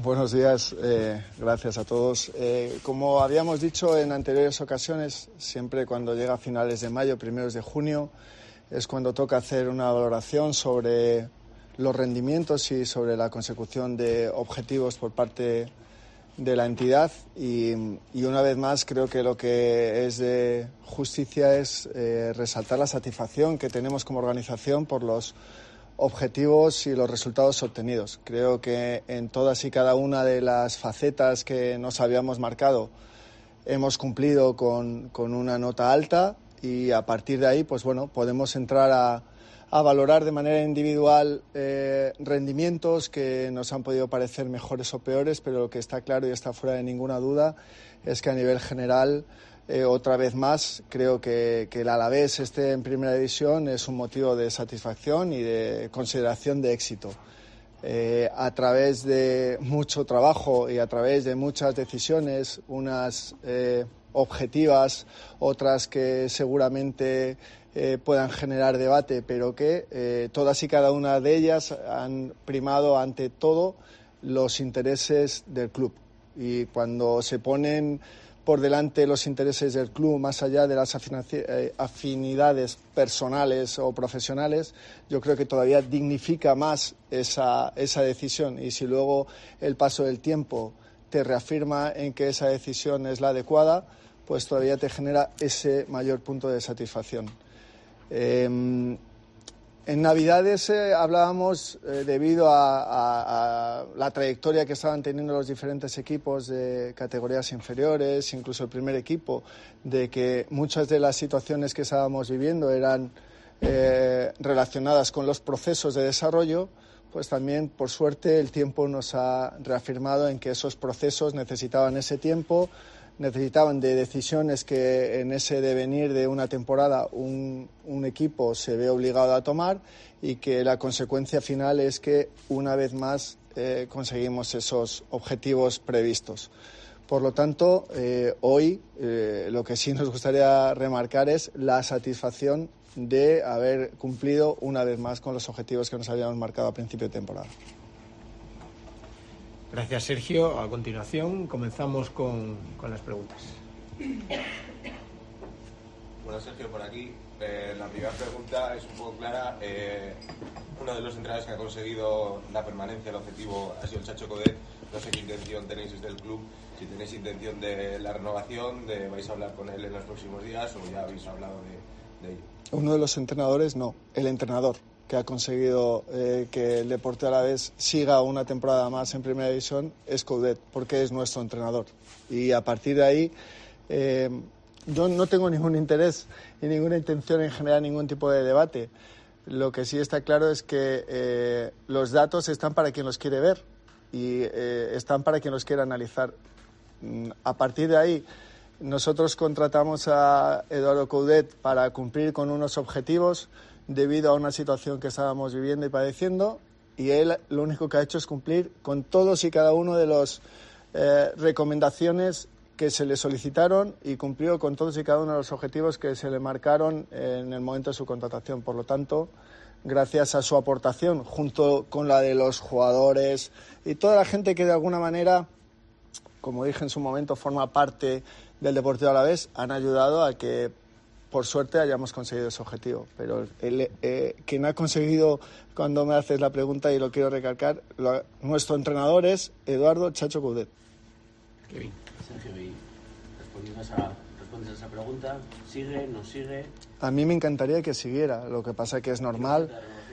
Buenos días, gracias a todos. Como habíamos dicho en anteriores ocasiones, siempre cuando llega a finales de mayo, primeros de junio, es cuando toca hacer una valoración sobre los rendimientos y sobre la consecución de objetivos por parte de la entidad y una vez más creo que lo que es de justicia es resaltar la satisfacción que tenemos como organización por los objetivos y los resultados obtenidos. Creo que en todas y cada una de las facetas que nos habíamos marcado hemos cumplido con una nota alta y a partir de ahí pues bueno, podemos entrar a valorar de manera individual rendimientos que nos han podido parecer mejores o peores, pero lo que está claro y está fuera de ninguna duda es que a nivel general otra vez más, creo que el Alavés esté en primera división es un motivo de satisfacción y de consideración de éxito. A través de mucho trabajo y a través de muchas decisiones, unas objetivas, otras que seguramente puedan generar debate, pero que todas y cada una de ellas han primado ante todo los intereses del club. Y cuando se ponen por delante los intereses del club, más allá de las afinidades personales o profesionales, yo creo que todavía dignifica más esa decisión. Y si luego el paso del tiempo te reafirma en que esa decisión es la adecuada, pues todavía te genera ese mayor punto de satisfacción. En Navidades hablábamos, debido a la trayectoria que estaban teniendo los diferentes equipos de categorías inferiores, incluso el primer equipo, de que muchas de las situaciones que estábamos viviendo eran relacionadas con los procesos de desarrollo, pues también, por suerte, el tiempo nos ha reafirmado en que esos procesos necesitaban ese tiempo, necesitaban de decisiones que en ese devenir de una temporada un equipo se ve obligado a tomar y que la consecuencia final es que una vez más conseguimos esos objetivos previstos. Por lo tanto, hoy lo que sí nos gustaría remarcar es la satisfacción de haber cumplido una vez más con los objetivos que nos habíamos marcado a principio de temporada. Gracias, Sergio. A continuación comenzamos con las preguntas. Bueno, Sergio, por aquí. La primera pregunta es un poco clara. Uno de los entrenadores que ha conseguido la permanencia, el objetivo, ha sido el Chacho Coudet. No sé qué intención tenéis desde el club, si tenéis intención de la renovación, vais a hablar con él en los próximos días o ya habéis hablado de ello. Uno de los entrenadores, no, el entrenador que ha conseguido que el Deportivo Alavés siga una temporada más en Primera División es Coudet, porque es nuestro entrenador. Y a partir de ahí, yo no tengo ningún interés y ninguna intención en generar ningún tipo de debate. Lo que sí está claro es que los datos están para quien los quiere ver y están para quien los quiere analizar. A partir de ahí, nosotros contratamos a Eduardo Coudet para cumplir con unos objetivos debido a una situación que estábamos viviendo y padeciendo, y él lo único que ha hecho es cumplir con todos y cada uno de las recomendaciones que se le solicitaron y cumplió con todos y cada uno de los objetivos que se le marcaron en el momento de su contratación. Por lo tanto, gracias a su aportación, junto con la de los jugadores y toda la gente que de alguna manera, como dije en su momento, forma parte del Deportivo Alavés, han ayudado a que, por suerte, hayamos conseguido ese objetivo. Pero quien ha conseguido, cuando me haces la pregunta, y lo quiero recalcar, nuestro entrenador es Eduardo Chacho Coudet. Kevin. Sergio, y respondes a esa pregunta, ¿sigue, no sigue? A mí me encantaría que siguiera, lo que pasa es que es normal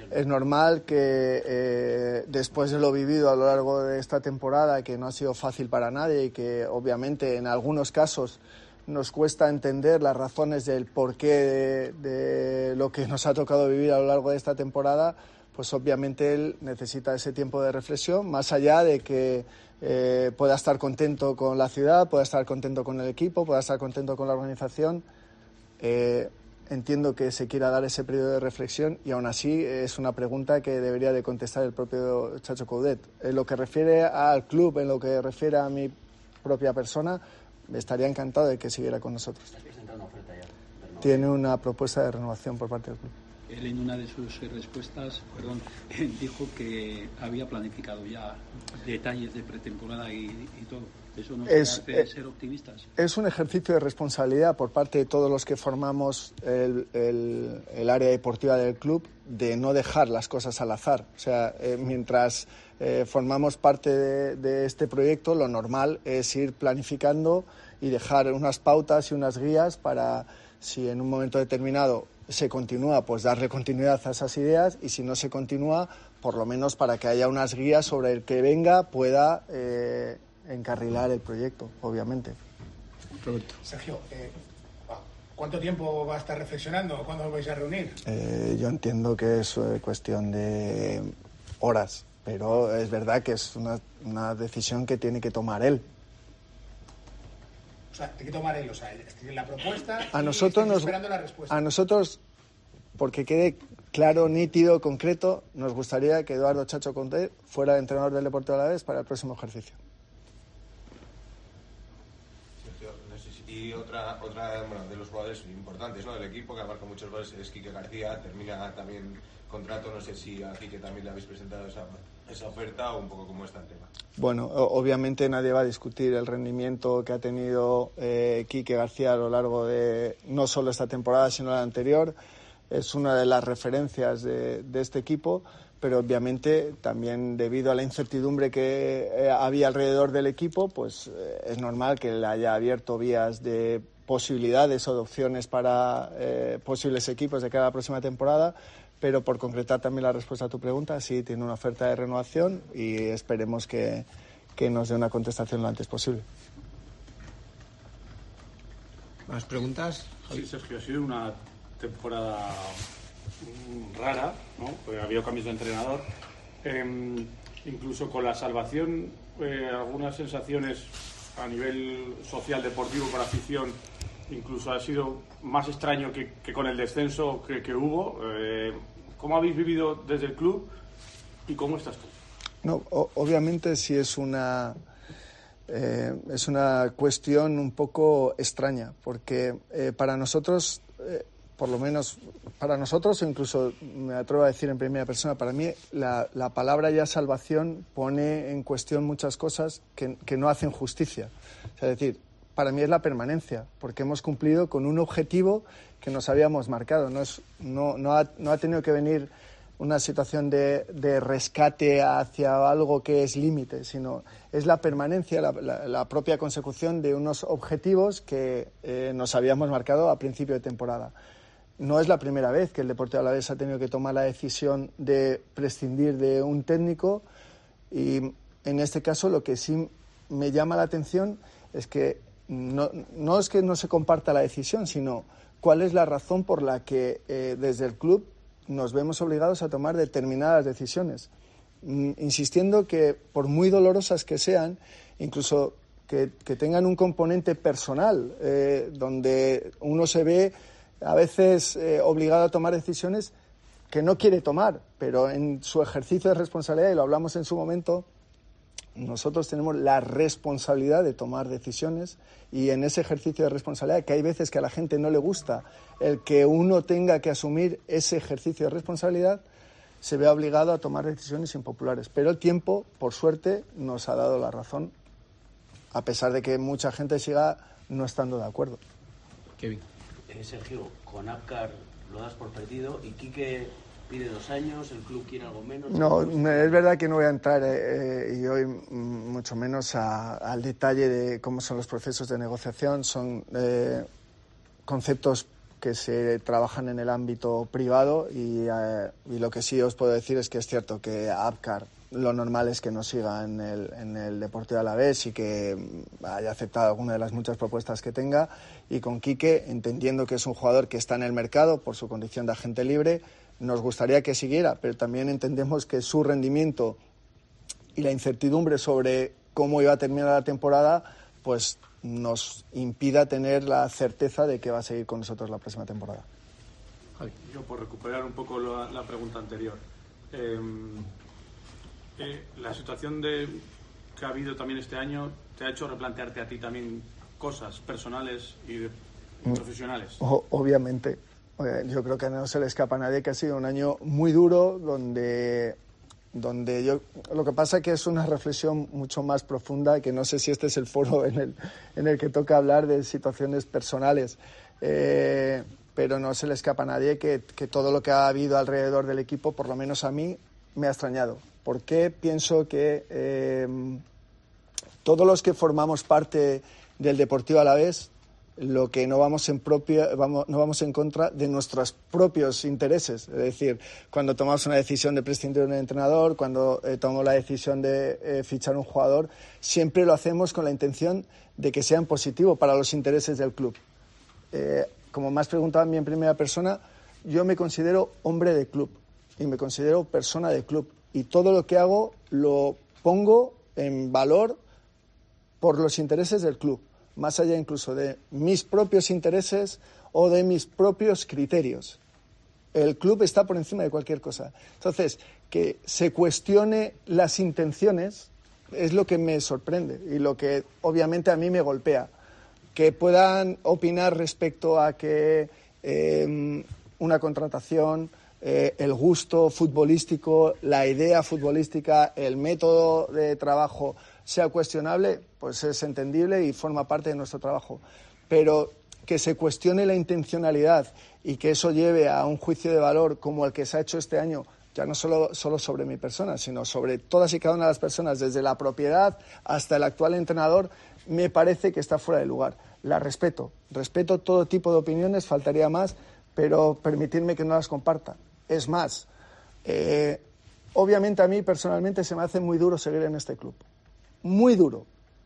que después de lo vivido a lo largo de esta temporada, que no ha sido fácil para nadie y que obviamente en algunos casos nos cuesta entender las razones del porqué de lo que nos ha tocado vivir a lo largo de esta temporada, pues obviamente él necesita ese tiempo de reflexión, más allá de que pueda estar contento con la ciudad, pueda estar contento con el equipo, pueda estar contento con la organización. Entiendo que se quiera dar ese periodo de reflexión y aún así es una pregunta que debería de contestar el propio Chacho Coudet. En lo que refiere al club, en lo que refiere a mi propia persona, estaría encantado de que siguiera con nosotros. ¿Está presentando una oferta ya? Tiene una propuesta de renovación por parte del club. él en una de sus respuestas, dijo que había planificado ya detalles de pretemporada y todo. ¿Eso nos hace ser optimistas? Es un ejercicio de responsabilidad por parte de todos los que formamos el área deportiva del club de no dejar las cosas al azar. O sea, mientras formamos parte de este proyecto, lo normal es ir planificando y dejar unas pautas y unas guías para, si en un momento determinado se continúa, pues darle continuidad a esas ideas, y si no se continúa, por lo menos para que haya unas guías sobre el que venga pueda encarrilar el proyecto, obviamente. Roberto. Sergio, ¿cuánto tiempo va a estar reflexionando? ¿Cuándo os vais a reunir? Yo entiendo que es cuestión de horas, pero es verdad que es una decisión que tiene que tomar él. O sea, tiene que tomar él, o sea, la propuesta a nosotros esperando la respuesta. A nosotros, porque quede claro, nítido, concreto, nos gustaría que Eduardo Chacho Coudet fuera entrenador del Deportivo Alavés para el próximo ejercicio. Y otra de los jugadores importantes, ¿no?, del equipo, que abarca muchos goles, es Quique García. Termina también contrato. No sé si a Quique también le habéis presentado esa oferta, o un poco cómo está el tema. Bueno, obviamente nadie va a discutir el rendimiento que ha tenido Quique García a lo largo de no solo esta temporada, sino la anterior. Es una de las referencias de este equipo, pero obviamente también debido a la incertidumbre que había alrededor del equipo, pues es normal que le haya abierto vías de posibilidades o de opciones para posibles equipos de cara a la próxima temporada. Pero por concretar también la respuesta a tu pregunta, sí, tiene una oferta de renovación y esperemos que nos dé una contestación lo antes posible. ¿Más preguntas? Sí, Sergio, ha sido una temporada rara, ¿no? Porque ha habido cambios de entrenador. Incluso con la salvación, algunas sensaciones a nivel social, deportivo, para afición, incluso ha sido más extraño que con el descenso que hubo. ¿Cómo habéis vivido desde el club y cómo estás tú? No, obviamente sí es una cuestión un poco extraña, porque para nosotros, por lo menos para nosotros, o incluso me atrevo a decir en primera persona, para mí la palabra ya salvación pone en cuestión muchas cosas que no hacen justicia. O sea, es decir, para mí es la permanencia, porque hemos cumplido con un objetivo que nos habíamos marcado. No ha tenido que venir una situación de rescate hacia algo que es límite, sino es la permanencia, la propia consecución de unos objetivos que nos habíamos marcado a principio de temporada. No es la primera vez que el Deportivo Alavés ha tenido que tomar la decisión de prescindir de un técnico, y en este caso lo que sí me llama la atención es que no es que no se comparta la decisión, sino cuál es la razón por la que desde el club nos vemos obligados a tomar determinadas decisiones, insistiendo que por muy dolorosas que sean, incluso que tengan un componente personal, donde uno se ve a veces obligado a tomar decisiones que no quiere tomar, pero en su ejercicio de responsabilidad, y lo hablamos en su momento, nosotros tenemos la responsabilidad de tomar decisiones, y en ese ejercicio de responsabilidad, que hay veces que a la gente no le gusta el que uno tenga que asumir ese ejercicio de responsabilidad, se ve obligado a tomar decisiones impopulares. Pero el tiempo, por suerte, nos ha dado la razón, a pesar de que mucha gente siga no estando de acuerdo. Kevin. Sergio, con Apcar lo das por perdido, y Quique pide 2 años, el club quiere algo menos. No, es verdad que no voy a entrar y hoy mucho menos al detalle de cómo son los procesos de negociación. Son conceptos que se trabajan en el ámbito privado, y lo que sí os puedo decir es que es cierto que Apcar lo normal es que no siga en el Deportivo Alavés y que haya aceptado alguna de las muchas propuestas que tenga, y con Quique, entendiendo que es un jugador que está en el mercado por su condición de agente libre, nos gustaría que siguiera, pero también entendemos que su rendimiento y la incertidumbre sobre cómo iba a terminar la temporada pues nos impida tener la certeza de que va a seguir con nosotros la próxima temporada. Yo, por recuperar un poco la pregunta anterior, la situación que ha habido también este año te ha hecho replantearte a ti también cosas personales y profesionales. Obviamente, Yo creo que no se le escapa a nadie que ha sido un año muy duro, donde lo que pasa es que es una reflexión mucho más profunda, que no sé si este es el foro en el que toca hablar de situaciones personales, pero no se le escapa a nadie que todo lo que ha habido alrededor del equipo, por lo menos a mí, me ha extrañado. Porque pienso que todos los que formamos parte del Deportivo Alavés, lo que no vamos en contra de nuestros propios intereses. Es decir, cuando tomamos una decisión de prescindir de un entrenador, cuando tomamos la decisión de fichar un jugador, siempre lo hacemos con la intención de que sea positivo para los intereses del club. Como me has preguntado a mí en primera persona, yo me considero hombre de club y me considero persona de club. Y todo lo que hago lo pongo en valor por los intereses del club, más allá incluso de mis propios intereses o de mis propios criterios. El club está por encima de cualquier cosa. Entonces, que se cuestione las intenciones es lo que me sorprende y lo que obviamente a mí me golpea. Que puedan opinar respecto a que una contratación, el gusto futbolístico, la idea futbolística, el método de trabajo sea cuestionable, pues es entendible y forma parte de nuestro trabajo. Pero que se cuestione la intencionalidad y que eso lleve a un juicio de valor como el que se ha hecho este año, ya no solo sobre mi persona, sino sobre todas y cada una de las personas, desde la propiedad hasta el actual entrenador, me parece que está fuera de lugar. La respeto todo tipo de opiniones, faltaría más, pero permitidme que no las comparta. Es más, obviamente a mí personalmente se me hace muy duro seguir en este club. Muy duro.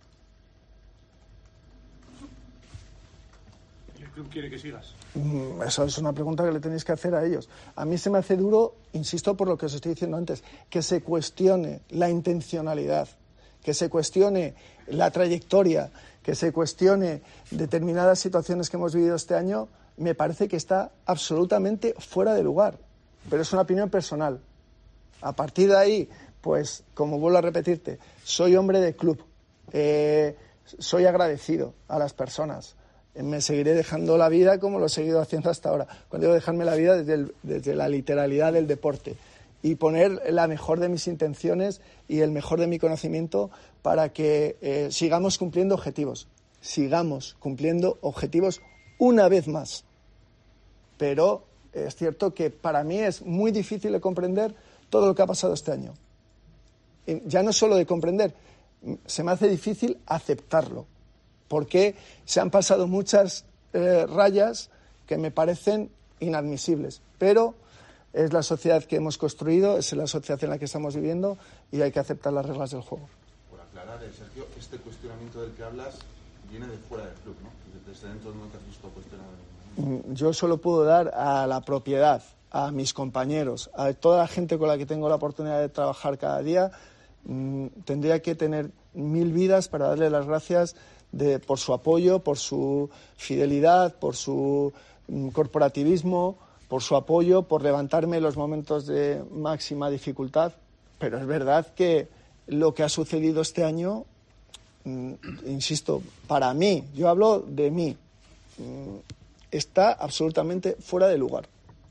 ¿El club quiere que sigas? Eso es una pregunta que le tenéis que hacer a ellos. A mí se me hace duro, insisto por lo que os estoy diciendo antes, que se cuestione la intencionalidad, que se cuestione la trayectoria, que se cuestione determinadas situaciones que hemos vivido este año, me parece que está absolutamente fuera de lugar. Pero es una opinión personal. A partir de ahí, pues, como vuelvo a repetirte, soy hombre de club, soy agradecido a las personas. Me seguiré dejando la vida como lo he seguido haciendo hasta ahora. Cuando digo dejarme la vida, desde la literalidad del deporte. Y poner la mejor de mis intenciones y el mejor de mi conocimiento para que sigamos cumpliendo objetivos. Sigamos cumpliendo objetivos una vez más. Pero es cierto que para mí es muy difícil de comprender todo lo que ha pasado este año. Ya no solo de comprender, se me hace difícil aceptarlo. Porque se han pasado muchas rayas que me parecen inadmisibles. Pero es la sociedad que hemos construido, es la sociedad en la que estamos viviendo y hay que aceptar las reglas del juego. Por aclarar, Sergio, este cuestionamiento del que hablas viene de fuera del club, ¿no? Desde dentro no te has visto cuestionar. Yo solo puedo dar a la propiedad, a mis compañeros, a toda la gente con la que tengo la oportunidad de trabajar cada día. Tendría que tener 1000 vidas para darle las gracias por su apoyo, por su fidelidad, por su corporativismo, por su apoyo, por levantarme en los momentos de máxima dificultad. Pero es verdad que lo que ha sucedido este año, insisto, para mí, yo hablo de mí, está absolutamente fuera de lugar.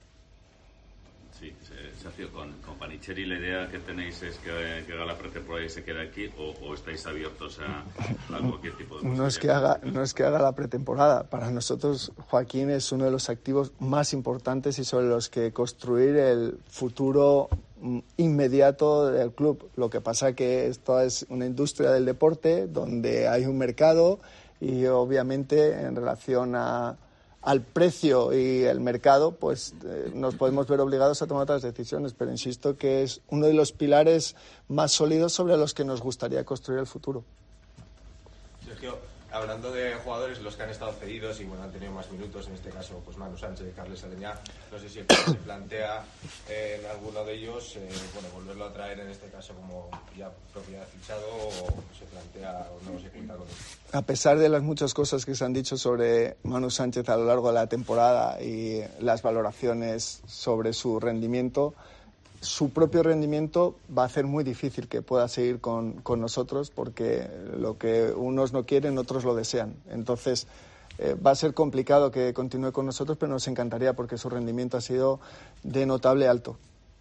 Sí, Sergio, con Panicheri la idea que tenéis es que haga la pretemporada y se quede aquí o estáis abiertos a cualquier tipo de no es que haga la pretemporada. Para nosotros Joaquín es uno de los activos más importantes y sobre los que construir el futuro inmediato del club. Lo que pasa que esto es una industria del deporte donde hay un mercado y obviamente en relación al precio y el mercado, pues nos podemos ver obligados a tomar otras decisiones, pero insisto que es uno de los pilares más sólidos sobre los que nos gustaría construir el futuro. Sergio, hablando de jugadores, los que han estado cedidos y bueno, han tenido más minutos, en este caso pues Manu Sánchez y Carles Aleñá, no sé si el club se plantea en alguno de ellos volverlo a traer en este caso como ya propiedad fichado o se plantea o no se cuenta con él. A pesar de las muchas cosas que se han dicho sobre Manu Sánchez a lo largo de la temporada y las valoraciones sobre su rendimiento, su propio rendimiento va a hacer muy difícil que pueda seguir con nosotros porque lo que unos no quieren, otros lo desean. Entonces, va a ser complicado que continúe con nosotros, pero nos encantaría porque su rendimiento ha sido de notable alto.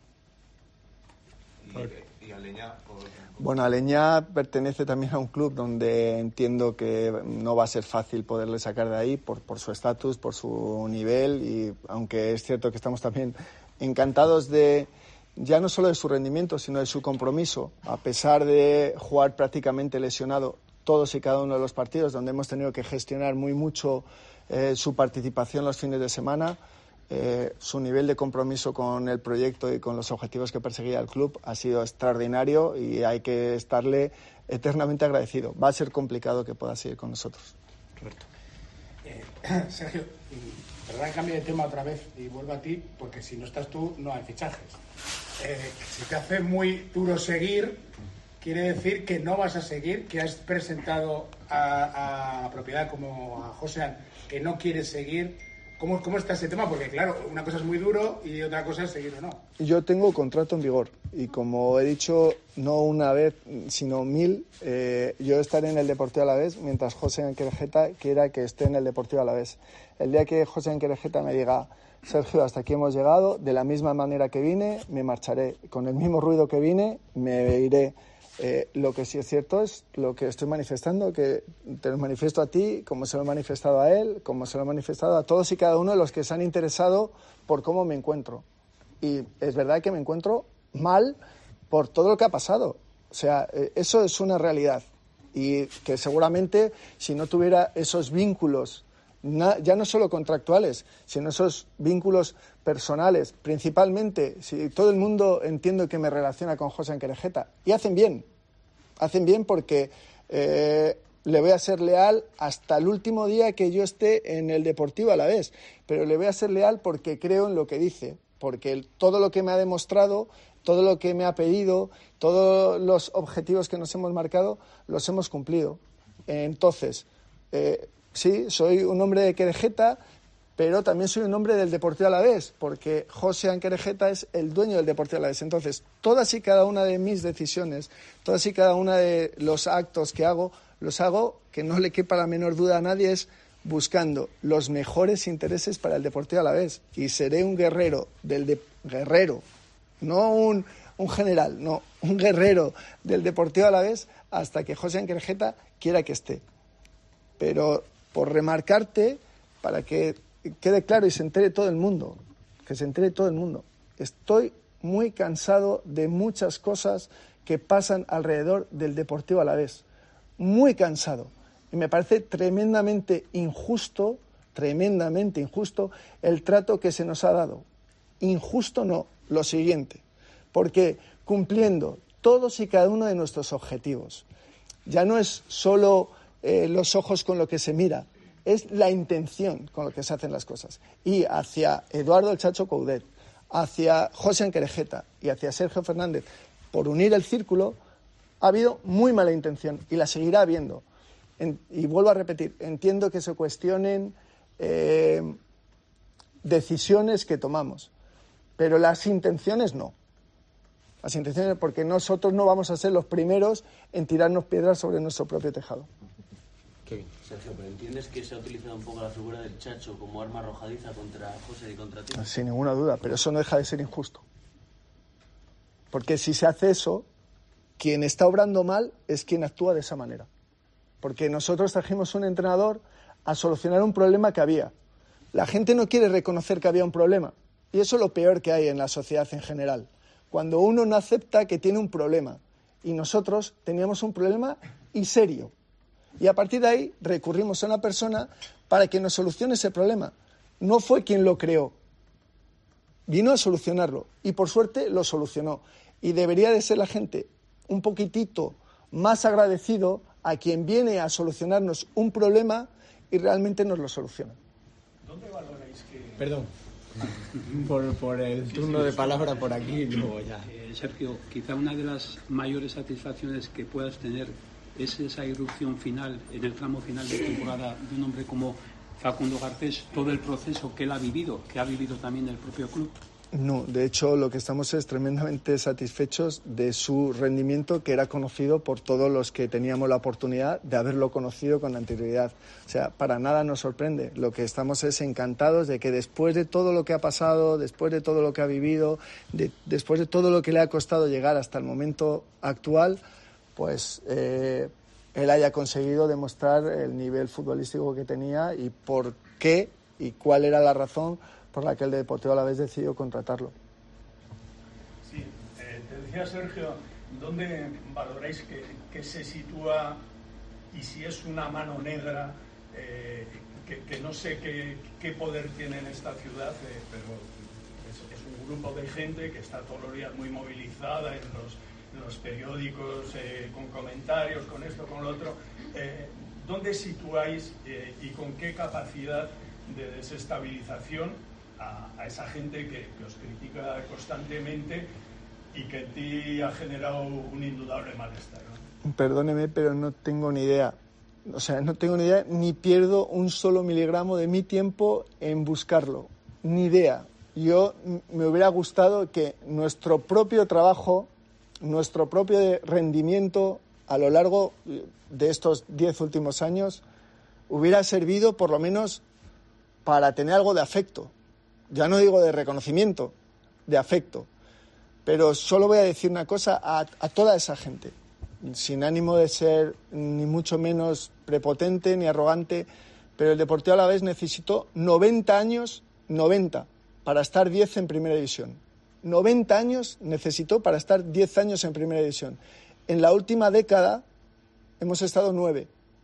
¿Y Aleñá? Bueno, Aleñá pertenece también a un club donde entiendo que no va a ser fácil poderle sacar de ahí por su estatus, por su nivel, y aunque es cierto que estamos también encantados de ya no solo de su rendimiento, sino de su compromiso, a pesar de jugar prácticamente lesionado todos y cada uno de los partidos, donde hemos tenido que gestionar mucho su participación los fines de semana. Su nivel de compromiso con el proyecto y con los objetivos que perseguía el club ha sido extraordinario y hay que estarle eternamente agradecido. Va a ser complicado que pueda seguir con nosotros. Roberto. Sergio, perdón, cambio de tema otra vez y vuelvo a ti, porque si no estás tú no hay fichajes. Si te hace muy duro seguir, quiere decir que no vas a seguir, que has presentado a propiedad como a Josean que no quieres seguir. ¿Cómo está ese tema? Porque claro, una cosa es muy duro y otra cosa es seguir o no. Yo tengo contrato en vigor y como he dicho, no una vez, sino 1000, yo estaré en el Deportivo Alavés mientras Josean Querejeta quiera que esté en el Deportivo Alavés. El día que Josean Querejeta me diga, Sergio, hasta aquí hemos llegado, de la misma manera que vine, me marcharé. Con el mismo ruido que vine, me iré. Lo que sí es cierto es lo que estoy manifestando, que te lo manifiesto a ti, como se lo he manifestado a él, como se lo he manifestado a todos y cada uno de los que se han interesado por cómo me encuentro. Y es verdad que me encuentro mal por todo lo que ha pasado. O sea, eso es una realidad. Y que seguramente si no tuviera esos vínculos, ya no solo contractuales, sino esos vínculos personales, principalmente, si todo el mundo entiendo que me relaciona con Josean Querejeta, y hacen bien porque le voy a ser leal hasta el último día que yo esté en el Deportivo Alavés, pero le voy a ser leal porque creo en lo que dice, porque todo lo que me ha demostrado, todo lo que me ha pedido, todos los objetivos que nos hemos marcado, los hemos cumplido. Entonces, sí, soy un hombre de Querejeta, pero también soy un hombre del Deportivo Alavés, porque Josean Querejeta es el dueño del Deportivo Alavés. Entonces, todas y cada una de mis decisiones, todas y cada una de los actos que hago, los hago, que no le quepa la menor duda a nadie, es buscando los mejores intereses para el Deportivo Alavés. Y seré un guerrero guerrero, no un general, no, un guerrero del Deportivo Alavés hasta que Josean Querejeta quiera que esté. Pero por remarcarte, para que quede claro y se entere todo el mundo, estoy muy cansado de muchas cosas que pasan alrededor del Deportivo Alavés, muy cansado, y me parece tremendamente injusto el trato que se nos ha dado. Injusto no, lo siguiente, porque cumpliendo todos y cada uno de nuestros objetivos, ya no es solo los ojos con lo que se mira, es la intención con lo que se hacen las cosas. Y hacia Eduardo el Chacho Coudet, hacia Josean Querejeta y hacia Sergio Fernández, por unir el círculo, ha habido muy mala intención y la seguirá habiendo. Y vuelvo a repetir, entiendo que se cuestionen decisiones que tomamos, pero las intenciones no. Las intenciones, porque nosotros no vamos a ser los primeros en tirarnos piedras sobre nuestro propio tejado. Sergio, ¿pero entiendes que se ha utilizado un poco la figura del Chacho como arma arrojadiza contra José y contra ti? Sin ninguna duda, pero eso no deja de ser injusto. Porque si se hace eso, quien está obrando mal es quien actúa de esa manera. Porque nosotros trajimos un entrenador a solucionar un problema que había. La gente no quiere reconocer que había un problema. Y eso es lo peor que hay en la sociedad en general. Cuando uno no acepta que tiene un problema. Y nosotros teníamos un problema y serio. Y a partir de ahí recurrimos a una persona para que nos solucione ese problema. No fue quien lo creó. Vino a solucionarlo. Y por suerte lo solucionó. Y debería de ser la gente un poquitito más agradecido a quien viene a solucionarnos un problema y realmente nos lo soluciona. ¿Dónde valoráis que...? Perdón, por el turno de palabra por aquí y luego ya. Sergio, quizá una de las mayores satisfacciones que puedas tener es esa irrupción final, en el tramo final de temporada, de un hombre como Facundo Garcés, todo el proceso que él ha vivido, que ha vivido también el propio club. No, de hecho lo que estamos es tremendamente satisfechos de su rendimiento, que era conocido por todos los que teníamos la oportunidad de haberlo conocido con anterioridad. O sea, para nada nos sorprende. Lo que estamos es encantados de que después de todo lo que ha pasado, después de todo lo que ha vivido, después de todo lo que le ha costado llegar hasta el momento actual, pues él haya conseguido demostrar el nivel futbolístico que tenía y por qué y cuál era la razón por la que el Deportivo Alavés decidió contratarlo. Sí, te decía Sergio, ¿dónde valoráis que se sitúa y si es una mano negra, que no sé qué poder tiene en esta ciudad, pero es un grupo de gente que está todos los días muy movilizada en los periódicos, con comentarios, con esto, con lo otro? ¿Dónde situáis y con qué capacidad de desestabilización a esa gente que os critica constantemente y que en ti ha generado un indudable malestar, ¿no? Perdóneme, pero no tengo ni idea. O sea, no tengo ni idea, ni pierdo un solo miligramo de mi tiempo en buscarlo. Ni idea. Yo me hubiera gustado que nuestro propio trabajo, nuestro propio rendimiento a lo largo de estos 10 últimos años hubiera servido por lo menos para tener algo de afecto. Ya no digo de reconocimiento, de afecto. Pero solo voy a decir una cosa a toda esa gente, sin ánimo de ser ni mucho menos prepotente ni arrogante, pero el Deportivo Alavés necesitó 90 años, 90, para estar 10 en Primera División. 90 años necesitó para estar 10 años en Primera División. En la última década hemos estado 9.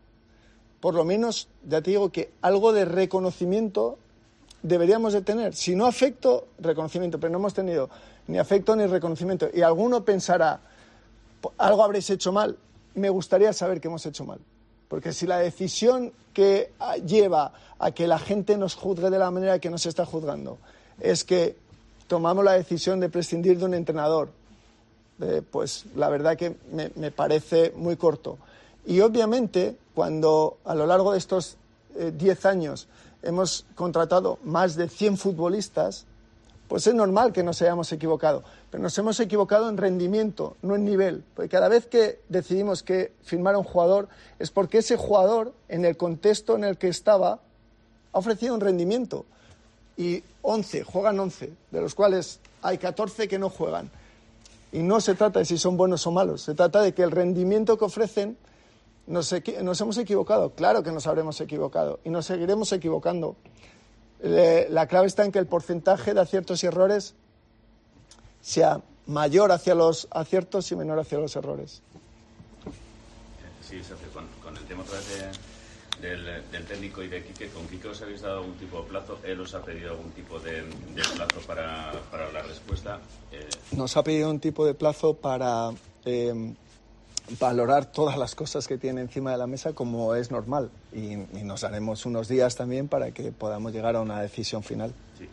Por lo menos, ya te digo que algo de reconocimiento deberíamos de tener. Si no afecto, reconocimiento, pero no hemos tenido ni afecto ni reconocimiento. Y alguno pensará, algo habréis hecho mal. Me gustaría saber qué hemos hecho mal. Porque si la decisión que lleva a que la gente nos juzgue de la manera que nos está juzgando es que tomamos la decisión de prescindir de un entrenador, pues la verdad que me parece muy corto. Y obviamente, cuando a lo largo de estos 10 años hemos contratado más de 100 futbolistas, pues es normal que nos hayamos equivocado. Pero nos hemos equivocado en rendimiento, no en nivel. Porque cada vez que decidimos que firmar a un jugador es porque ese jugador, en el contexto en el que estaba, ha ofrecido un rendimiento. Y juegan 11, de los cuales hay 14 que no juegan. Y no se trata de si son buenos o malos, se trata de que el rendimiento que ofrecen nos hemos equivocado. Claro que nos habremos equivocado y nos seguiremos equivocando. La clave está en que el porcentaje de aciertos y errores sea mayor hacia los aciertos y menor hacia los errores. Sí, Sergio, con el tema otra vez del técnico y de Quique, ¿con Quique os habéis dado algún tipo de plazo? ¿Él os ha pedido algún tipo de plazo para la respuesta? Nos ha pedido un tipo de plazo para valorar todas las cosas que tiene encima de la mesa, como es normal, y nos daremos unos días también para que podamos llegar a una decisión final. Sí,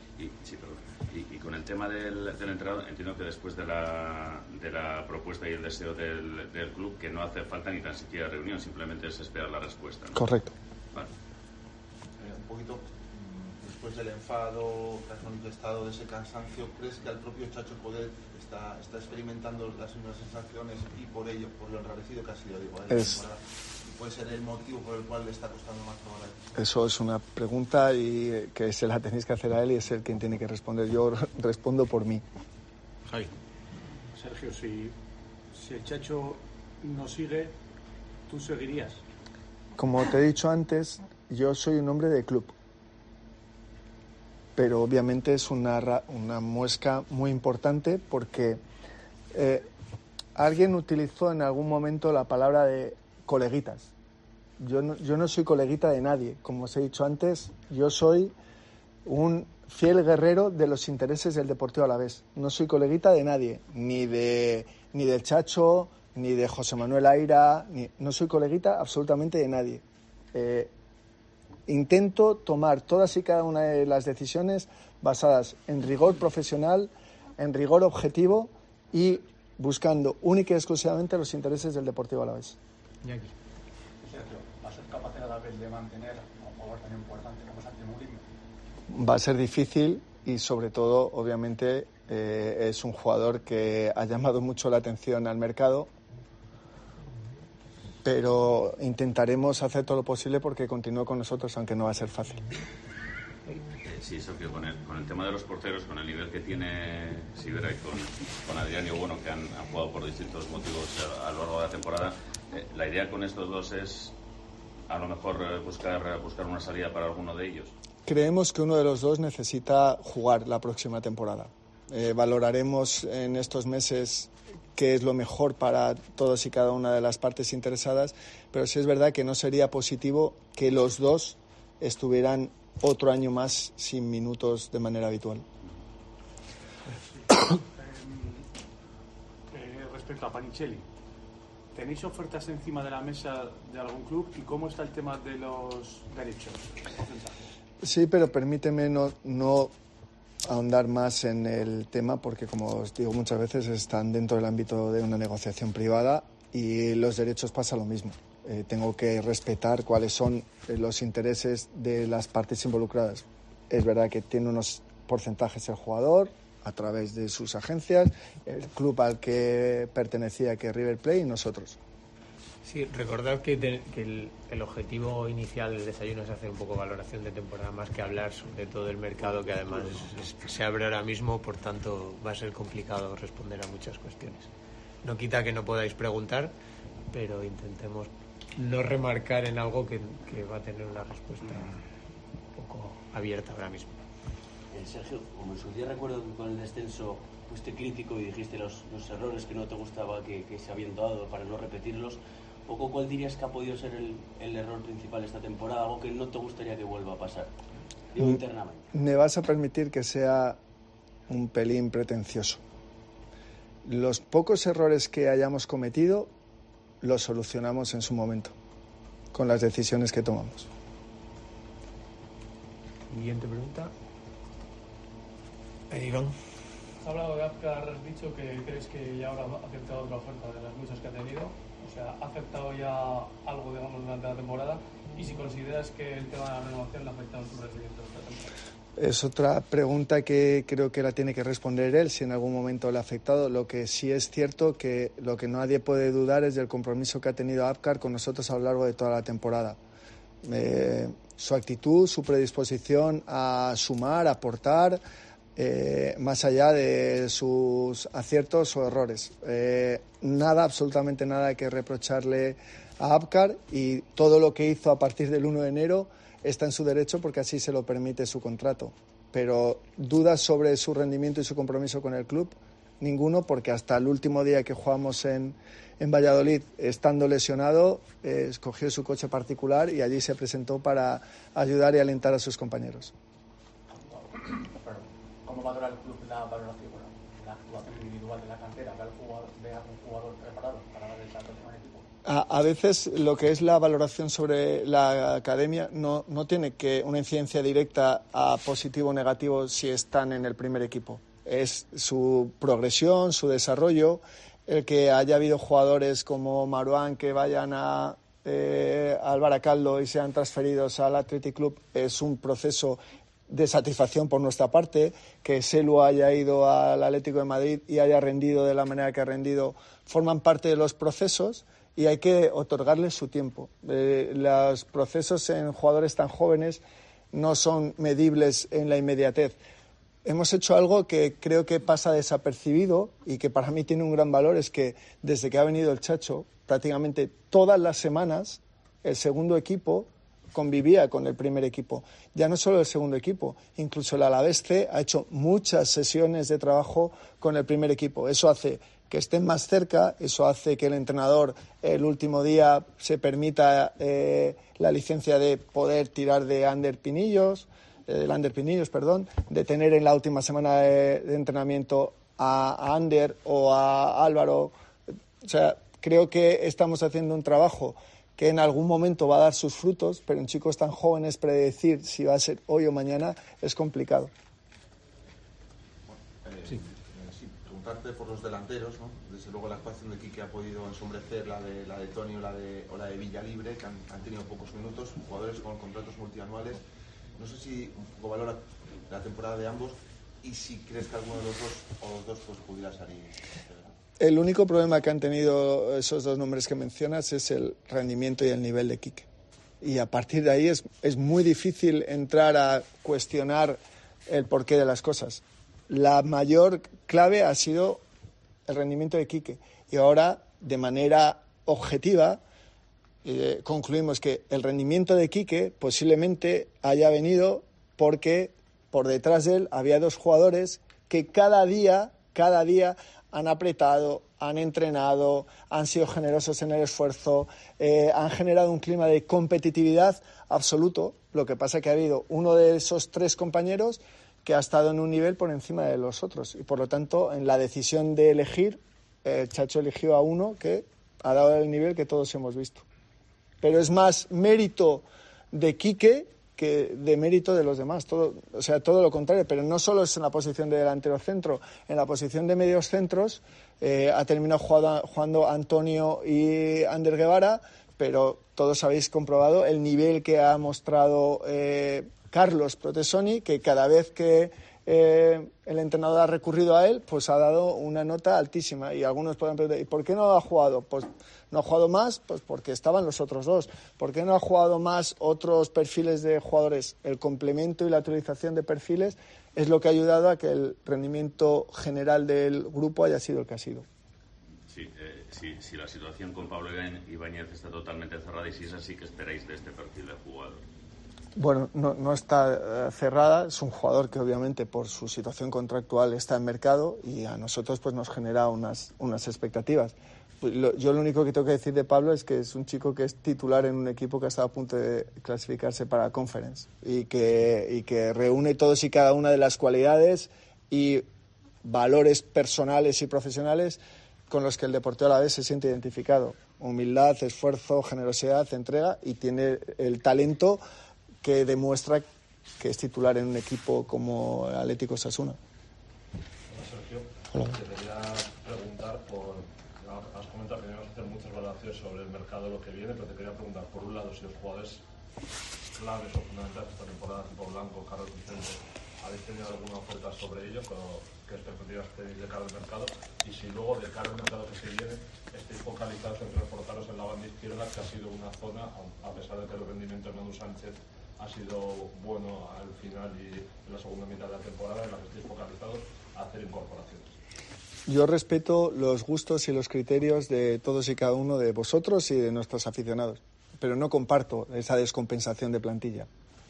y con el tema del entrenador, entiendo que después de la propuesta y el deseo del club, que no hace falta ni tan siquiera reunión, simplemente es esperar la respuesta, ¿no? Correcto. Vale. Un poquito, después del enfado, que has manifestado, de ese cansancio, ¿crees que al propio Chacho Coudet está experimentando las mismas sensaciones y por ello, por lo enrarecido que ha sido, digo, puede ser el motivo por el cual le está costando más trabajar? Eso es una pregunta y que se la tenéis que hacer a él y es él quien tiene que responder. Yo respondo por mí. Javi. Sergio, si el Chacho no sigue, ¿tú seguirías? Como te he dicho antes, yo soy un hombre de club. Pero obviamente es una muesca muy importante porque alguien utilizó en algún momento la palabra de coleguitas. Yo no soy coleguita de nadie. Como os he dicho antes, yo soy un fiel guerrero de los intereses del Deportivo Alavés. No soy coleguita de nadie, ni del Chacho, ni de José Manuel Aira, no soy coleguita absolutamente de nadie. Intento tomar todas y cada una de las decisiones basadas en rigor profesional, en rigor objetivo y buscando única y exclusivamente los intereses del Deportivo Alavés. Sergio, ¿va a ser capaz el Alavés de mantener un jugador tan importante como Santi Mourinho? Va a ser difícil y sobre todo, obviamente, es un jugador que ha llamado mucho la atención al mercado, pero intentaremos hacer todo lo posible porque continúe con nosotros, aunque no va a ser fácil. Sí, Sergio, con el tema de los porteros, con el nivel que tiene Sivera y con Adrián y Bueno, que han jugado por distintos motivos a lo largo de la temporada, la idea con estos dos es a lo mejor buscar una salida para alguno de ellos. Creemos que uno de los dos necesita jugar la próxima temporada. Valoraremos en estos meses qué es lo mejor para todos y cada una de las partes interesadas, pero sí es verdad que no sería positivo que los dos estuvieran otro año más sin minutos de manera habitual. Respecto a Panicelli, ¿tenéis ofertas encima de la mesa de algún club? ¿Y cómo está el tema de los derechos? Sí, pero permíteme no ahondar más en el tema porque, como os digo muchas veces, están dentro del ámbito de una negociación privada y los derechos pasa lo mismo. Tengo que respetar cuáles son los intereses de las partes involucradas. Es verdad que tiene unos porcentajes el jugador a través de sus agencias, el club al que pertenecía, que es River Plate, y nosotros. Sí, recordad que el objetivo inicial del desayuno es hacer un poco valoración de temporada más que hablar sobre todo el mercado, que además se abre ahora mismo, por tanto va a ser complicado responder a muchas cuestiones. No quita que no podáis preguntar, pero intentemos no remarcar en algo que va a tener una respuesta un poco abierta ahora mismo. Sergio, como en su día recuerdo que con el descenso fuiste crítico y dijiste los errores que no te gustaba que se habían dado para no repetirlos, poco, ¿cuál dirías que ha podido ser el error principal esta temporada? Algo que no te gustaría que vuelva a pasar, digo, internamente. Me vas a permitir que sea un pelín pretencioso. Los pocos errores que hayamos cometido los solucionamos en su momento, con las decisiones que tomamos. Siguiente pregunta. Iván. Has hablado de Apcar, has dicho que crees que ya ahora ha aceptado otra oferta de las muchas que ha tenido. O sea, ¿ha aceptado ya algo, digamos, durante la temporada? Y si consideras que el tema de la renovación le ha afectado en su rendimiento esta temporada. Es otra pregunta que creo que la tiene que responder él, si en algún momento le ha afectado. Lo que sí es cierto, que lo que nadie puede dudar es del compromiso que ha tenido Apcar con nosotros a lo largo de toda la temporada. Su actitud, su predisposición a sumar, a aportar, más allá de sus aciertos o errores. Nada, absolutamente nada que reprocharle a Apcar, y todo lo que hizo a partir del 1 de enero está en su derecho porque así se lo permite su contrato. Pero dudas sobre su rendimiento y su compromiso con el club, ninguno, porque hasta el último día que jugamos en Valladolid, estando lesionado, escogió su coche particular y allí se presentó para ayudar y alentar a sus compañeros. ¿Cómo valora el club la valoración, la actuación individual de la cantera, de algún jugador preparado para dar el salto al equipo? A veces lo que es la valoración sobre la academia no tiene que una incidencia directa a positivo o negativo si están en el primer equipo. Es su progresión, su desarrollo, el que haya habido jugadores como Marouane que vayan al Baracaldo y sean transferidos al Athletic Club, es un proceso de satisfacción por nuestra parte. Que Selu haya ido al Atlético de Madrid y haya rendido de la manera que ha rendido, forman parte de los procesos y hay que otorgarles su tiempo. Los procesos en jugadores tan jóvenes no son medibles en la inmediatez. Hemos hecho algo que creo que pasa desapercibido y que para mí tiene un gran valor, es que desde que ha venido el Chacho, prácticamente todas las semanas el segundo equipo convivía con el primer equipo. Ya no solo el segundo equipo, incluso el Alavés C ha hecho muchas sesiones de trabajo con el primer equipo. Eso hace que estén más cerca, eso hace que el entrenador el último día se permita la licencia de poder tirar de Ander Pinillos, de tener en la última semana de entrenamiento a Ander o a Álvaro. O sea, creo que estamos haciendo un trabajo que en algún momento va a dar sus frutos, pero en chicos tan jóvenes predecir si va a ser hoy o mañana es complicado. Sí, preguntarte por los delanteros, ¿no? Desde luego la actuación de Quique ha podido ensombrecer la de Toni o la de Villalibre, que han tenido pocos minutos, jugadores con contratos multianuales. No sé si un poco valora la temporada de ambos y si crees que alguno de los dos o los dos pues pudiera salir. El único problema que han tenido esos dos nombres que mencionas es el rendimiento y el nivel de Quique. Y a partir de ahí es muy difícil entrar a cuestionar el porqué de las cosas. La mayor clave ha sido el rendimiento de Quique. Y ahora, de manera objetiva, concluimos que el rendimiento de Quique posiblemente haya venido porque por detrás de él había dos jugadores que cada día han apretado, han entrenado, han sido generosos en el esfuerzo, han generado un clima de competitividad absoluto. Lo que pasa es que ha habido uno de esos tres compañeros que ha estado en un nivel por encima de los otros. Y por lo tanto, en la decisión de elegir, Chacho eligió a uno que ha dado el nivel que todos hemos visto. Pero es más mérito de Quique que de mérito de los demás, todo lo contrario, pero no solo es en la posición de delantero centro, en la posición de medios centros ha terminado jugando Antonio y Ander Guevara, pero todos habéis comprobado el nivel que ha mostrado Carlos Protesoni, que cada vez que el entrenador ha recurrido a él, pues ha dado una nota altísima. Y algunos pueden preguntar, ¿y por qué no ha jugado? Pues no ha jugado más, pues porque estaban los otros dos. ¿Por qué no ha jugado más otros perfiles de jugadores? El complemento y la utilización de perfiles es lo que ha ayudado a que el rendimiento general del grupo haya sido el que ha sido. Si la situación con Pablo Ibáñez está totalmente cerrada, y si es así, ¿qué esperáis de este perfil de jugador? Bueno, no está cerrada, es un jugador que obviamente por su situación contractual está en mercado y a nosotros pues nos genera unas expectativas. Yo lo único que tengo que decir de Pablo es que es un chico que es titular en un equipo que ha estado a punto de clasificarse para Conference y que reúne todos y cada una de las cualidades y valores personales y profesionales con los que el Deportivo Alavés se siente identificado. Humildad, esfuerzo, generosidad, entrega, y tiene el talento que demuestra que es titular en un equipo como el Atlético Osasuna. Hola, Sergio. Hola. Te quería preguntar has comentado que debemos hacer muchas valoraciones sobre el mercado, lo que viene, pero te quería preguntar, por un lado, si los jugadores claves o fundamentales esta temporada, tipo Blanco, Carlos Vicente, ¿habéis tenido alguna oferta sobre ello? ¿Qué expectativas tenéis de cara al mercado? Y si luego, de cara al mercado que se viene, estáis focalizados en reforzaros en la banda izquierda, que ha sido una zona, a pesar de que el rendimiento de Manu Sánchez ha sido bueno al final y en la segunda mitad de la temporada, en la que estáis focalizados a hacer incorporaciones. Yo respeto los gustos y los criterios de todos y cada uno de vosotros y de nuestros aficionados, pero no comparto esa descompensación de plantilla.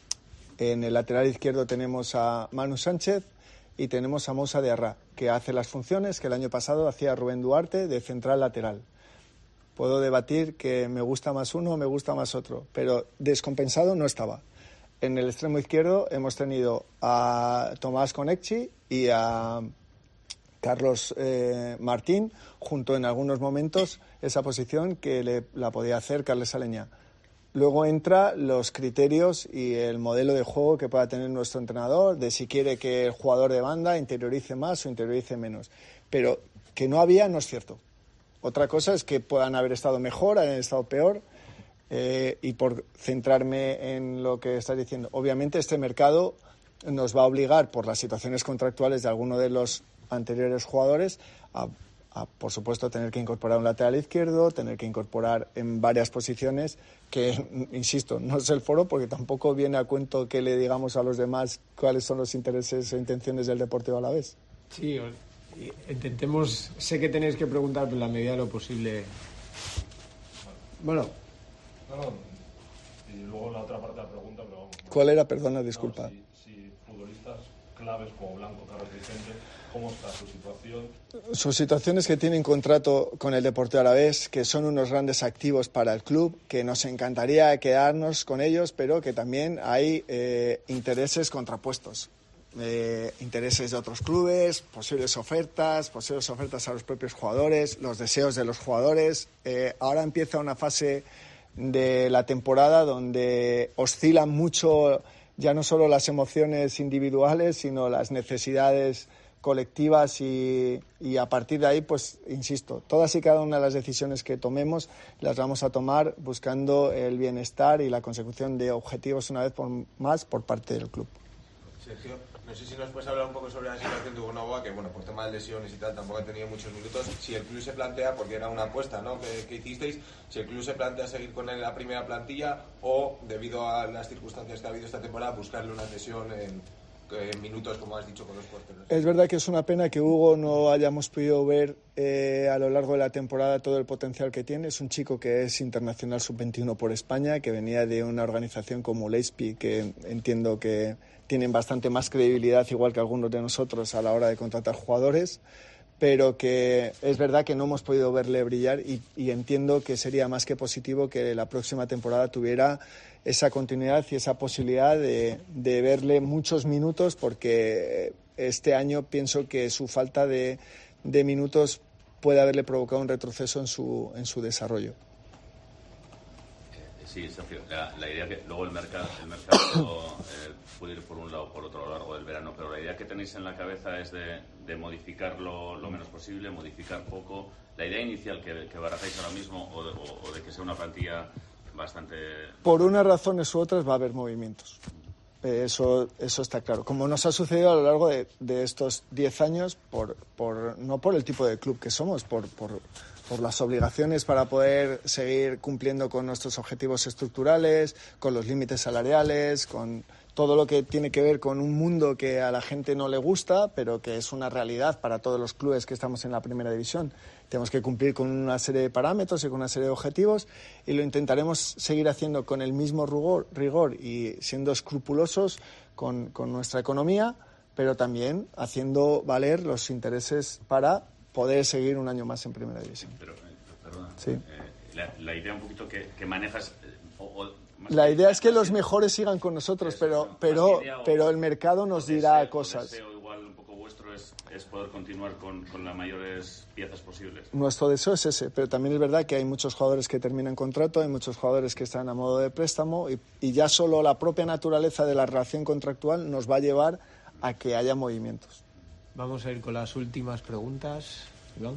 En el lateral izquierdo tenemos a Manu Sánchez y tenemos a Moussa Diarra, que hace las funciones que el año pasado hacía Rubén Duarte de central lateral. Puedo debatir que me gusta más uno o me gusta más otro, pero descompensado no estaba. En el extremo izquierdo hemos tenido a Tomás Conecchi y a Carlos Martín, junto en algunos momentos esa posición que la podía hacer Carles Aleñá. Luego entra los criterios y el modelo de juego que pueda tener nuestro entrenador, de si quiere que el jugador de banda interiorice más o interiorice menos. Pero que no había no es cierto. Otra cosa es que puedan haber estado mejor, hayan estado peor. Y por centrarme en lo que estás diciendo, obviamente este mercado nos va a obligar, por las situaciones contractuales de alguno de los anteriores jugadores, a por supuesto tener que incorporar un lateral izquierdo, tener que incorporar en varias posiciones que, insisto, no es el foro porque tampoco viene a cuento que le digamos a los demás cuáles son los intereses e intenciones del Deportivo Alavés. Sí, intentemos, sé que tenéis que preguntar, pero en la medida de lo posible. Bueno. Y luego la otra parte de la pregunta, pero vamos. ¿Cuál era? Perdona, disculpa. Si futbolistas claves como Blanco, Carlos Vicente, ¿cómo está su situación? Su situación es que tienen contrato con el Deportivo Alavés, que son unos grandes activos para el club, que nos encantaría quedarnos con ellos, pero que también hay intereses contrapuestos. Intereses de otros clubes, posibles ofertas a los propios jugadores, los deseos de los jugadores. Ahora empieza una fase de la temporada donde oscilan mucho ya no solo las emociones individuales, sino las necesidades colectivas y a partir de ahí, pues, insisto, todas y cada una de las decisiones que tomemos las vamos a tomar buscando el bienestar y la consecución de objetivos una vez más por parte del club. Sergio, No sé si nos puedes hablar un poco sobre la situación de Hugo Novoa, que bueno, por tema de lesiones y tal, tampoco ha tenido muchos minutos. Si el club se plantea, porque era una apuesta, ¿no?, que hicisteis, si el club se plantea seguir con él en la primera plantilla o, debido a las circunstancias que ha habido esta temporada, buscarle una cesión en minutos, como has dicho, con los porteros. Es verdad que es una pena que Hugo no hayamos podido ver a lo largo de la temporada todo el potencial que tiene. Es un chico que es internacional sub-21 por España, que venía de una organización como Leipzig, que entiendo que tienen bastante más credibilidad, igual que algunos de nosotros, a la hora de contratar jugadores, pero que es verdad que no hemos podido verle brillar y entiendo que sería más que positivo que la próxima temporada tuviera esa continuidad y esa posibilidad de verle muchos minutos, porque este año pienso que su falta de minutos puede haberle provocado un retroceso en su desarrollo. Sí, Sergio, la idea que luego el mercado puede ir por un lado o por otro a lo largo del verano, pero la idea que tenéis en la cabeza es de modificarlo lo menos posible, modificar poco. La idea inicial que barajáis ahora mismo o de que sea una plantilla bastante... Por unas razones u otras va a haber movimientos. Eso está claro. Como nos ha sucedido a lo largo de estos 10 años, no por el tipo de club que somos, por las obligaciones para poder seguir cumpliendo con nuestros objetivos estructurales, con los límites salariales, con todo lo que tiene que ver con un mundo que a la gente no le gusta, pero que es una realidad para todos los clubes que estamos en la primera división. Tenemos que cumplir con una serie de parámetros y con una serie de objetivos, y lo intentaremos seguir haciendo con el mismo rigor y siendo escrupulosos con nuestra economía, pero también haciendo valer los intereses para poder seguir un año más en primera división. Pero, perdona, sí. La idea un poquito que manejas... La idea es que los mejores sigan con nosotros, pero el mercado nos dirá cosas. El deseo igual un poco vuestro es poder continuar con las mayores piezas posibles. Nuestro deseo es ese, pero también es verdad que hay muchos jugadores que terminan contrato, hay muchos jugadores que están a modo de préstamo y ya solo la propia naturaleza de la relación contractual nos va a llevar a que haya movimientos. Vamos a ir con las últimas preguntas. Iván.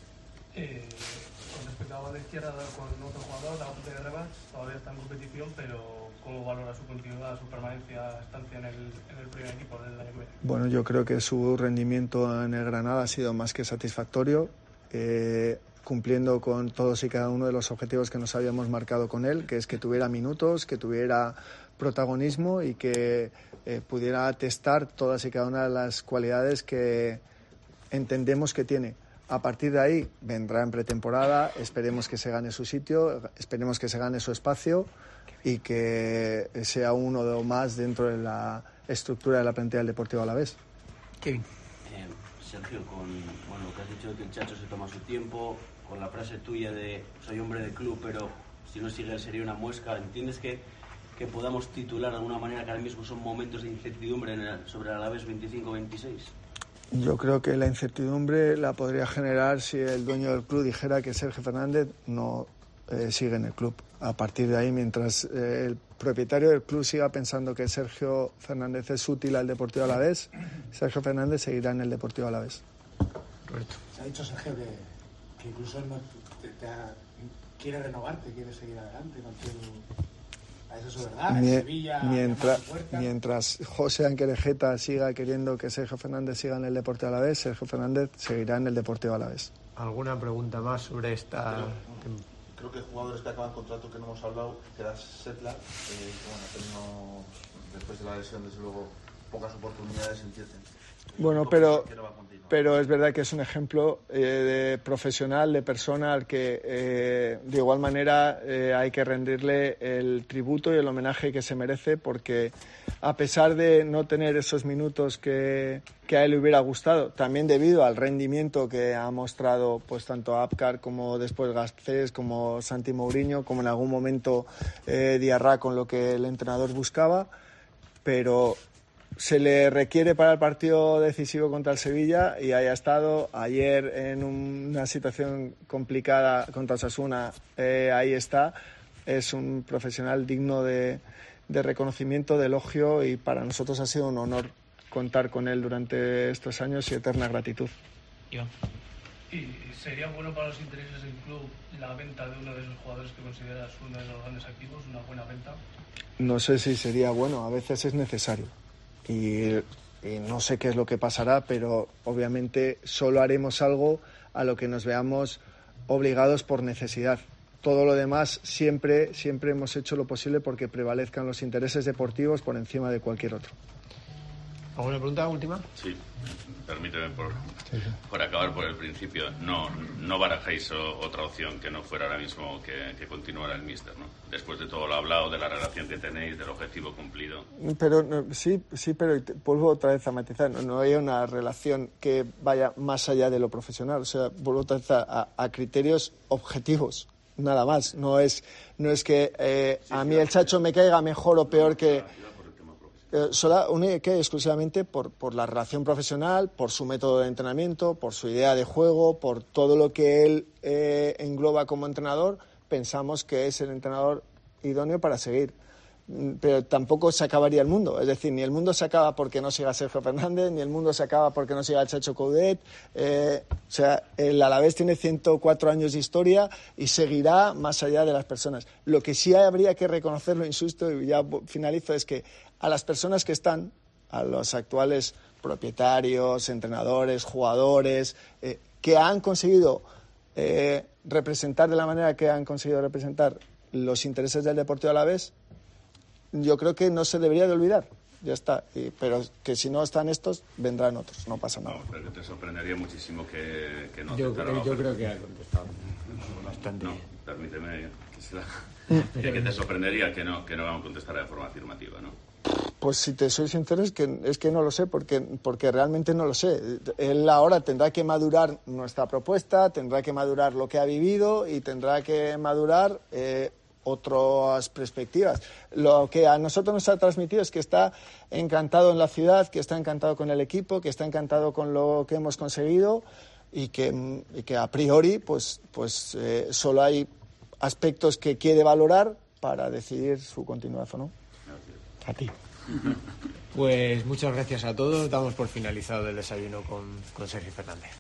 Con respecto a la banda izquierda, con otro jugador, la de Revans, todavía está en competición, pero ¿cómo valora su continuidad, su permanencia, estancia en el primer equipo del año que viene? Bueno, yo creo que su rendimiento en el Granada ha sido más que satisfactorio, cumpliendo con todos y cada uno de los objetivos que nos habíamos marcado con él, que es que tuviera minutos, que tuviera protagonismo y que pudiera testar todas y cada una de las cualidades que entendemos que tiene. A partir de ahí vendrá en pretemporada, esperemos que se gane su sitio, esperemos que se gane su espacio y que sea uno de más dentro de la estructura de la plantilla del Deportivo Alavés. Kevin. Sergio, con lo que has dicho de que el Chacho se toma su tiempo, con la frase tuya de soy hombre de club, pero si no sigue sería una muesca, ¿entiendes que podamos titular de alguna manera que ahora mismo son momentos de incertidumbre sobre el Alavés 25-26? Yo creo que la incertidumbre la podría generar si el dueño del club dijera que Sergio Fernández no sigue en el club. A partir de ahí, mientras el propietario del club siga pensando que Sergio Fernández es útil al Deportivo Alavés, Sergio Fernández seguirá en el Deportivo Alavés. Correcto. Se ha dicho, Sergio, que incluso él quiere renovarte, quiere seguir adelante contigo. Eso es verdad. Sevilla, mientras José Anquerejeta siga queriendo que Sergio Fernández siga en el Deportivo Alavés, Sergio Fernández seguirá en el Deportivo Alavés. ¿Alguna pregunta más sobre esta? Creo que jugadores que acaban contrato que no hemos hablado, que era Setla, bueno, después de la lesión, desde luego, pocas oportunidades entienden. Bueno, pero es verdad que es un ejemplo de profesional, de persona al que de igual manera hay que rendirle el tributo y el homenaje que se merece, porque a pesar de no tener esos minutos que a él le hubiera gustado, también debido al rendimiento que ha mostrado pues tanto Abkar como después Garcés, como Santi Mourinho, como en algún momento Diarra, con lo que el entrenador buscaba, pero se le requiere para el partido decisivo contra el Sevilla y ahí ha estado. Ayer en una situación complicada contra Osasuna, ahí está. Es un profesional digno de reconocimiento, de elogio, y para nosotros ha sido un honor contar con él durante estos años y eterna gratitud. Iván. ¿Y sería bueno para los intereses del club la venta de uno de esos jugadores que consideras uno de los grandes activos, una buena venta? No sé si sería bueno, a veces es necesario. Y y no sé qué es lo que pasará, pero obviamente solo haremos algo a lo que nos veamos obligados por necesidad. Todo lo demás siempre hemos hecho lo posible porque prevalezcan los intereses deportivos por encima de cualquier otro. ¿Alguna pregunta última? Sí, permíteme por acabar por el principio. No barajáis otra opción que no fuera ahora mismo que continuara el míster, ¿no? Después de todo lo hablado, de la relación que tenéis, del objetivo cumplido. Pero sí, pero vuelvo otra vez a matizar. No hay una relación que vaya más allá de lo profesional. O sea, vuelvo otra vez a criterios objetivos. Nada más. No es que a mí el Chacho me caiga mejor o peor que... única y exclusivamente por la relación profesional, por su método de entrenamiento, por su idea de juego, por todo lo que él engloba como entrenador, pensamos que es el entrenador idóneo para seguir. Pero tampoco se acabaría el mundo, es decir, ni el mundo se acaba porque no siga Sergio Fernández, ni el mundo se acaba porque no siga el Chacho Coudet. O sea, el Alavés tiene 104 años de historia y seguirá más allá de las personas. Lo que sí habría que reconocerlo, insisto, y ya finalizo, es que a las personas que están, a los actuales propietarios, entrenadores, jugadores, que han conseguido representar de la manera que han conseguido representar los intereses del Deportivo Alavés, yo creo que no se debería de olvidar. Ya está. Pero que si no están estos, vendrán otros. No pasa nada. No, pero te sorprendería muchísimo que no yo aceptara la creo oferta. que ha contestado bastante. No, permíteme que te sorprendería que no van a contestar de forma afirmativa, ¿no? Pues si te soy sincero es que no lo sé, porque realmente no lo sé. Él ahora tendrá que madurar nuestra propuesta, tendrá que madurar lo que ha vivido y tendrá que madurar otras perspectivas. Lo que a nosotros nos ha transmitido es que está encantado en la ciudad, que está encantado con el equipo, que está encantado con lo que hemos conseguido y que a priori pues solo hay aspectos que quiere valorar para decidir su continuidad o no. A ti. Pues muchas gracias a todos. Damos por finalizado el desayuno con Sergio Fernández.